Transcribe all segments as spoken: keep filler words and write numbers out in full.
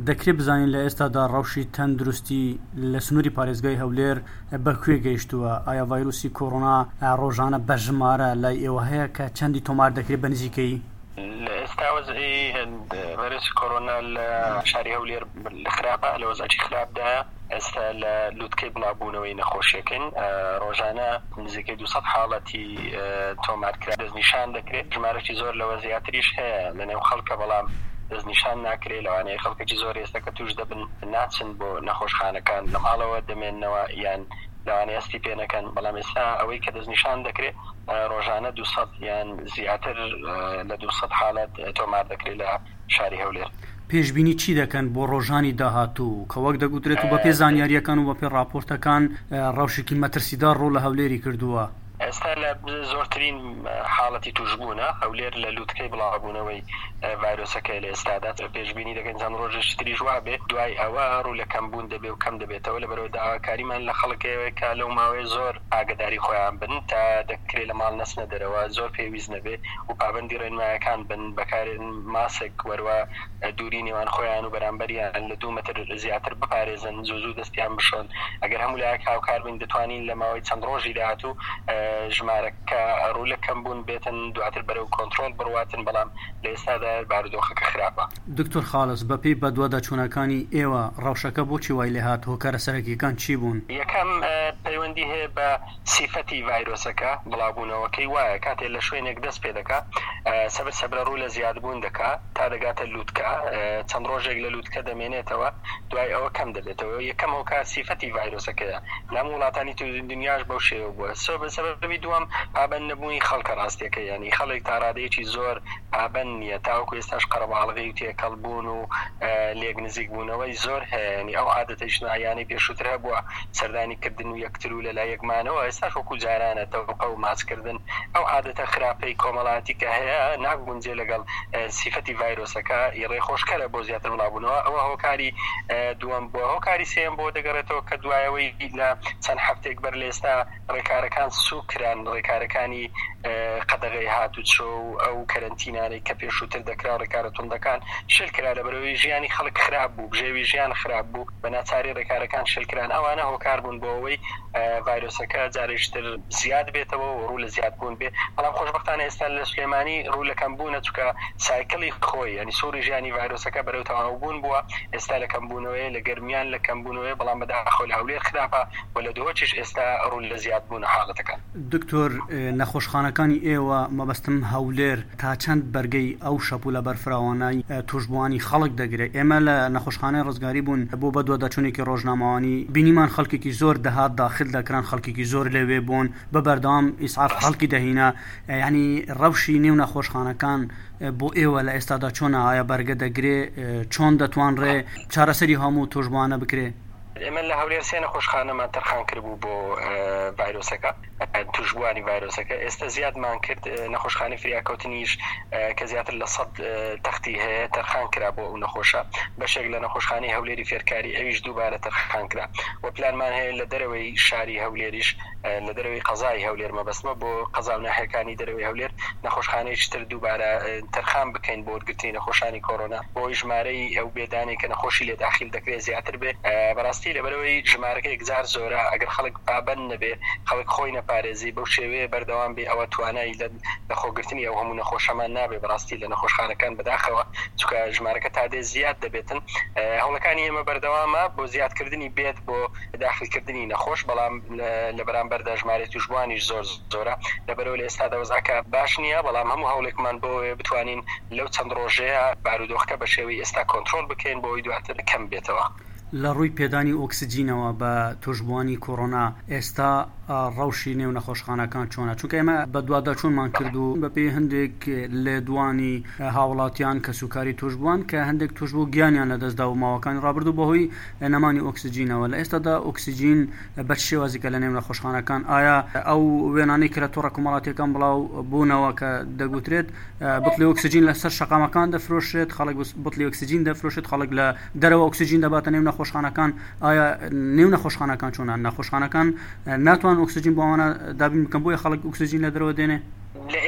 دەکرێت بزانین لە ئێستادا ڕەوشی تەندروستی لە سنووری پارێزگای هەولێر بەکوێ گەیشتووە؟ ئایا ڤایرۆسی کۆڕۆنا ڕۆژانە بە ژمارە لای ئێوە هەیە کە چەندی تۆمار دەکرێت بە نزیکەی؟ لە ئێستا وەزعی ڤایرۆسی کۆڕۆنا لە شاری هەولێر خراپە، لە وەزعی خراپدایە. ئێستا لە لووتکەی بڵاوبوونەوەی نەخۆشیەکەن ڕۆژانە نزیکەی دووسەد حاڵەتی تۆمارکرا دەستنیشان دەکرێت. ژمارەی زۆر لەوە زیاتریش هەیە لەنێو خەڵکە، بەڵام دەستنیشان ناکرێت. لەوانەیە خەڵکێکی زۆر ئێستا کە توش دەبن ناچن بۆ نەخۆشخانەکان لە ماڵەوە دەمێننەوە یان لەوانەیە ئەستی پێ نەکەن. بەڵام ئێستا ئەوەی کە دەستنیشان دەکرێت ڕۆژانە دووسەد یان زیاتر لە دووسەد حاڵەت تۆمار دەکرێت لە شاری هەولێر. پێشبینی چی دەکەن بۆ ڕۆژانی داهاتوو کە وەک دەگوترێت و بە پێ زانیاریەکان و بە پێ راپۆرتەکان ڕەوشێکی مەترسیدار ڕۆ لە هەولێری کردووە؟ ئێستا لە زۆرترین حاڵەتی توشبوونە هەولێر لە لووتکەی بڵاوبوونەوەی ڤایرۆسەکەی لە ئێستادا پێشبینی دەکەن چەند ڕۆژێکی تریش وا بێت. دوای ئەوە ڕوو لە کەمبوون دەبێت و کەم دەبێتەوە لەبەرەوە داواکاریمان لە خەڵکەوەی کە لەو ماوەی زۆر ئاگداری خۆیان بن تا دەکرێت لە ماڵ نەچنە دەرەوە، زۆر پێویست نەبێت و پابەندی ڕێنمایەکان بن، بەکارێن ماسک وەروە دووری نێوان خۆیان و بەرامبەریان لە دوو مەتر زیاتر بپارێزن، زوو زوو دەستیان بشۆن. ئەگەر هەموو لایەک هاوکار بن دەتوانین لە ماوەی چەند ڕۆژی داهاتوو ژمارەکە ڕوو لە کەمبوون بێتن، دواتر بەرەو کۆنتڕۆل بڕواتن. بەڵام لە ئێستادا بارودۆخەکە خراپە. دکتۆر خالص بەپێی بەدواداچوونەکانی ئێوە ڕەوشەکە بۆچی وای لێ هات؟ هۆکارە سەرەکیەکان چی بوون؟ یەکەم پەیوەندی هەیە بە سیفەتی ڤایرۆسەکە، بڵاوبوونەوەکەی وایە کاتێک لە شوێنێک دەست پێ دەکات سەبر سەبرە ڕوو لە زیادبوون دەکات تا دەگاتە لووتکە، چەند ڕۆژێک لە لووتکە دەمێنێتەوە، دوای ئەوە کەم دەبێتەوە. یەکەم هۆکار سیفەتی ڤایرۆسەکەیە. لەم وڵاتانی دنیاش بەو شێوە بووە. سەبەبی دووەم پابەند نەبوونی خەڵکە ڕاستیەکە، یعنی خەڵک تا ڕادەیەکی زۆر پابەند نییە، تاوەکو ئێستاش قەرەباڵغی و تێکەڵبوون و لێک نزیک بوونەوەی زۆر هەیە. ینی ئەو عادەتەی ژنایانەی پێشووتر هەبووە سەردانیکردن و یەکتر و لەلای یەکمانەوە، ئێستاش وەکو جارانە تەوقە و ماچکردن. ئەو عادەتە خراپەی کۆمەڵاتی کە هەیە ناگونجێ لەگەڵ سیفەتی ڤایرۆسەکە ڕێخۆشکەرە بۆ زیاتر بڵاوبوونەوە. ئەوە هۆکاری دووەم بووە. هۆکاری سێم بۆ دەگەڕێتەوە کە دوایەوەی لە چەند هەفتێک بەر لە ئێستا ڕێکارەکان سوکران، ڕێکارەکانی قەدەغەی هاتوچۆ و ئەو کەرەنتینانەی کە پێشووتر دەکرا ڕێکارە توندەکان شلکرا لەبەرەوەی ژیانی خەڵک خراپ بوو، بژێوی ژیان خراپ بوو، بە ناچاری ڕێکارەکان شلکران. ئەوانە هۆکار بوون بۆ ئەوەی ڤایرۆسەکە جارێشتر زیاد بێتەوە و ڕوو لە زیادبوون بێ. بەڵام خۆشبەختانە ئێستا لە سلێمانی ڕوو لە کەمبوونە، چونکە سایکڵی خۆی ینی سووری ژیانی ڤایرۆسەکە بەرەو تەواوبوون بووە. ئێستا لە کەمبوونەوەی لە گەرمیان لە کەمبوونەوەی، بەڵام بەداخۆ لە هەولێر خراپە و لە دۆچیش ئێستا ڕوو لە زیادبوونە حاڵەتەکان. دکتۆر نەخۆشخانەکانی ئێوە مەبەستم هەولێر تا چەند بەرگەی ئەو شەپوو لە بەرفراوانای توشبوانی خەڵک دەگرێت؟ ئێمە لە نەخۆشخانەی ڕزگاری بوون بۆ بەدواداچوونێکی ڕۆژنامەوانی بینیمان خەڵکێکی زۆر دەهات داخل دەکران، خەڵکێکی زۆر لەوێ بوون بە بەردەوام ئیسعاف خەڵکی دەهینا. ینی ڕەوشی نێو نەخۆشخانەکان بۆ ئێوە لە ئێستادا چۆنە؟ ئایا بەرگە دەگرێ؟ چۆن دەتوانرێ چارەسەری هەموو توشبوانە بکرێ؟ ئێمە لە هەولێر سێ نەخۆشخانەمان تەرخان کردبوو بۆ ڤایرۆسەکە، توشبوانی ڤایرۆسەکە. ئێستا زیادمان کرد نەخۆشخانەی فریاکەوتنیش کە زیاتر لە سەد تەختی هەیە تەرخان کرا بۆ ئەو نەخۆشە. بەشێک لە نەخۆشخانەی هەولێری فێرکاری ئەویش دووبارە تەرخان کرا و پلانمان هەیە لە دەرەوەی شاری هەولێریش، لە دەرەوەی قەزای هەولێر مەبەستمە بۆ قەزا و ناحیەکانی دەرەوەی هەولێر نەخۆشخانەیەکی تر دووبارە تەرخان بکەین بۆ وەرگرتنی نەخۆشانی کۆڕۆنا، بۆی ژمارەی ئەو بێدانەی کە نەخۆشی لێ داخل دەکرێت زیاتر بێ. بەڕاستی لەبەرەوەی ژمارەکە یەکجار زۆرە. ئەگەر خەڵک پابەند نەبێ، خەڵک خۆی نەپارێزی، بەو شێوەیە بەردەوام بێ، ئەوە توانایی لە خۆگرتنی ئەو هەموو نەخۆشەمان نابێ. بەڕاستی لە نەخۆشخانەکان بەداخەوە چونکە ژمارەکە تا دێ زیاد دەبێتن. هەوڵەکانی ئێمە بەردەوامە بۆ زیادکردنی بێت بۆ داخلکردنی نەخۆش، بەڵام لە بەرامبەردا ژمارەی توشبوانیش زۆر زۆرە. لەبەرەوە لە ئێستادا وەزعەکە باش نییە، بەڵام هەموو هەوڵێکمان بۆ بتوانین لەو چەند ڕۆژەیە بارودۆخەکە بە شێوەی ئێستا کۆنتڕۆل بکەین بۆ ئەوەی دواتر کەم بێتەوە. لە ڕووی پێدانی ئۆکسجینەوە بە توشبوانی کۆڕۆنا ئێستا ڕەوشی نێو نەخۆشخانەکان چۆنە؟ چونکە ئێمە بە دواداچوونمان کرد و بەپێی هەندێک لێدوانی هاوڵاتیان کە سوکاری توشبوان کە هەندێک توشبوو گیانیان لە دەستدا و ماوەکانی ڕابردوو بەهۆی نەمانی ئۆکسجینەوە. لە ئێستادا ئۆکسجین بە شێوازیکە لە نێو نەخۆشخانەکان ئایا ئەو وێنانەی کە لە تۆڕە کۆمەڵاتیەکان بڵاو بوونەوە کە دەگوترێت بڵی ئۆکسجین لەسەر شەقامەکان دەفرۆشێت، خەڵک بڵی ئۆکسجین دەفرۆشێت، خەڵک لە دەرەوە ئۆکسجین دەباتە نێو نەخۆشخانەکان. ئایا نێو نەخۆشخانەکان چۆنە؟ نەخۆشخانەکان ناتوان ئۆکسجین بۆ ئەوانە دابین بکەن بۆیە خەڵک ئۆکسجین لە دەرەوە دێنێ؟ لە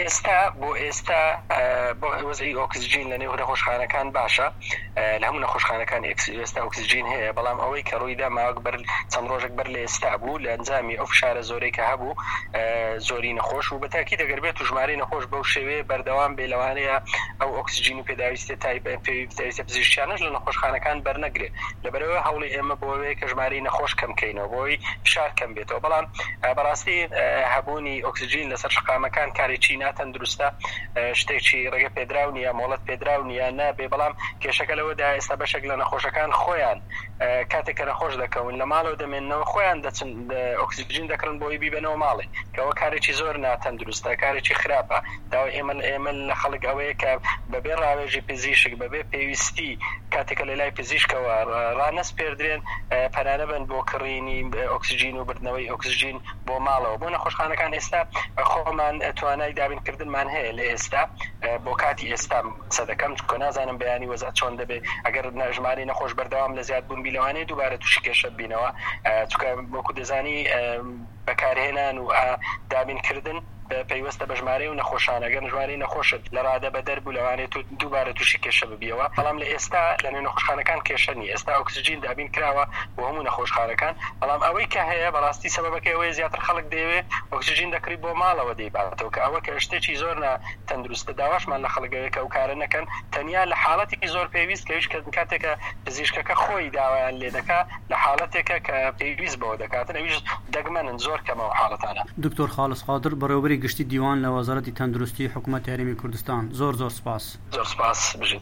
ئێستا بۆ ئێستا بۆ وەزعی ئۆکسجین لە نێو نەخۆشخانەکان باشە لە هەموو نەخۆشخانەکان ئێستا ئۆکسجین هەیە بەڵام ئەوەی کە ڕوویدا ماوەک بەر چەند ڕۆژێک بەر لە ئێستا بوو لە ئەنجامی ئەو فشارە زۆرەی کە هەبوو زۆری نەخۆش و بەتاکی دەگەر بێت و ژمارەی نەخۆش بەو شێوەیە بەردەوام بێ لەوانەیە ئەو ئۆکسجین و پێداویستی پێویستە پزیشکیانەش لە نەخۆشخانەکان بەرنەگرێت لەبەرەوەی هەوڵی ئێمە بۆەوەی کە ژمارەی نەخۆش کەمکەینەوە بۆی فشار کەم بێتەوە بەڵام بەڕاستی هەبوونی ئۆکسجین لەسەر شقامەکان کارێکی ناتەندروستە شتێکی ڕێگە پێدراو نیە مۆڵەت پێدراو نیە نابێ بەڵام کێشەکە لەوەدا ئێستا بەشێک لە نەخۆشەکان خۆیان کاتێک کە نەخۆش دەکەون لە ماڵەوە دەمێننەوە خۆیان دەچن ئۆکسجین دەکڕن بۆی بیبنەوە ماڵێ کەەوە کارێکی زۆر ناتەندروستە کارێکی خراپە داوای ئێمە ئێمە لە خەڵک ئەوەیە کە بەبێ ڕاوێژی پزیشک بەبێ پێویستی کاتێکە لە لای پزیشکەوە ڕانەس پێدرێن پەرانە بن بۆ کڕینی ئۆکسجین و بردنەوەی ئۆکسجین بۆ ماڵەوە بۆ نەخۆشخانەکان ئێستا خۆمان توانای دابینکردنمان هەیە لە ئێستا بۆ کاتی ئێستا سەدەکەم چکۆ نازانم بەیانی وەزات چۆن دەبێت ئەگەر ژمارەی نەخۆش بەردەوام لە زیاد بوون بیلەوانەیە دووبارە تووشی کێشە بینەوە چکە وەکو دەزانی بەکارهێنان و دابینکردن پەیوەستە بە ژمارەی و نەخۆشانەگەر ژمارەی نەخۆشت لە ڕادە بە دەربوو لەوانێت و دووبارە تووشی کێشە ببیەوە بەڵام لە ئێستا لە نێو نەخۆشخانەکان کێشە نیە ئێستا ئۆکسجین دابین کراوە بۆ هەموو نەخۆشخانەکان بەڵام ئەوەی کە هەیە بەڕاستی سەبەبەکەی ئەوەیە زیاتر خەڵک دەیەوێت ئۆکسجین دەکری بۆ ماڵەوە دەیباتەوە کە ئەوە کە شتێکی زۆر ناتەندروستە داواشمان لە خەڵکەوەی کە ئەو کارە نەکەن تەنیا لە حاڵەتێکی زۆر پێویست کەویش کاتێکە پزیشکەکە خۆی داوایان لێ دەکات لە حاڵەتێکە کە پێویست بەوە دەکاتن ئەویش دەگمەنن زۆر کەمەوە حاڵەتانە. دکتۆر خالص قادر بەڕێوەبەری گشتی دیوان لە وەزارەتی تەندروستی حکوومەتی هەرێمی کوردستان زۆر زۆر سپاس. زۆر سپاس بژێت.